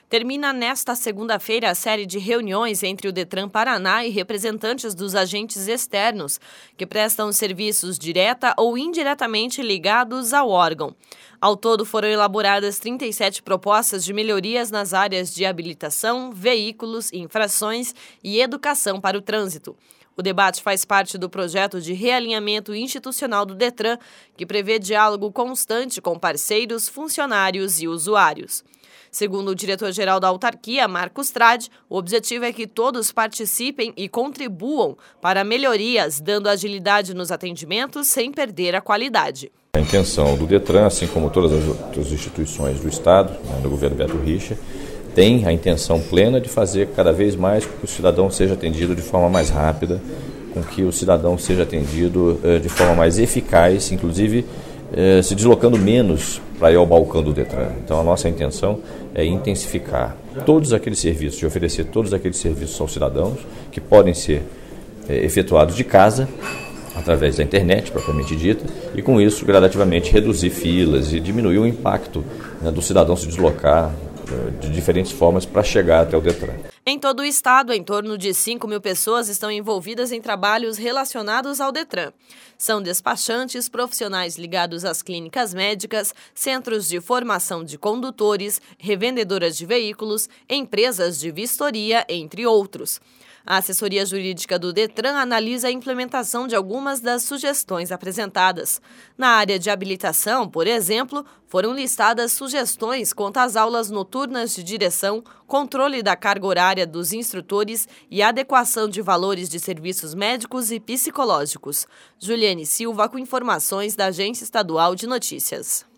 Termina nesta segunda-feira a série de reuniões entre o Detran Paraná e representantes dos agentes externos, que prestam serviços direta ou indiretamente ligados ao órgão. Ao todo, foram elaboradas 37 propostas de melhorias nas áreas de habilitação, veículos, infrações e educação para o trânsito. O debate faz parte do projeto de realinhamento institucional do Detran, que prevê diálogo constante com parceiros, funcionários e usuários. Segundo o diretor-geral da autarquia, Marcos Trade, o objetivo é que todos participem e contribuam para melhorias, dando agilidade nos atendimentos sem perder a qualidade. A intenção do Detran, assim como todas as outras instituições do Estado, do governo Beto Richa, tem a intenção plena de fazer cada vez mais com que o cidadão seja atendido de forma mais rápida, com que o cidadão seja atendido de forma mais eficaz, inclusive se deslocando menos para ir ao balcão do Detran. Então a nossa intenção é intensificar todos aqueles serviços, de oferecer todos aqueles serviços aos cidadãos que podem ser efetuados de casa, através da internet, propriamente dita, e com isso gradativamente reduzir filas e diminuir o impacto do cidadão se deslocar de diferentes formas para chegar até o Detran. Em todo o estado, em torno de 5.000 pessoas estão envolvidas em trabalhos relacionados ao Detran. São despachantes, profissionais ligados às clínicas médicas, centros de formação de condutores, revendedoras de veículos, empresas de vistoria, entre outros. A assessoria jurídica do Detran analisa a implementação de algumas das sugestões apresentadas. Na área de habilitação, por exemplo, foram listadas sugestões quanto às aulas noturnas de direção, controle da carga horária dos instrutores e adequação de valores de serviços médicos e psicológicos. Juliane Silva com informações da Agência Estadual de Notícias.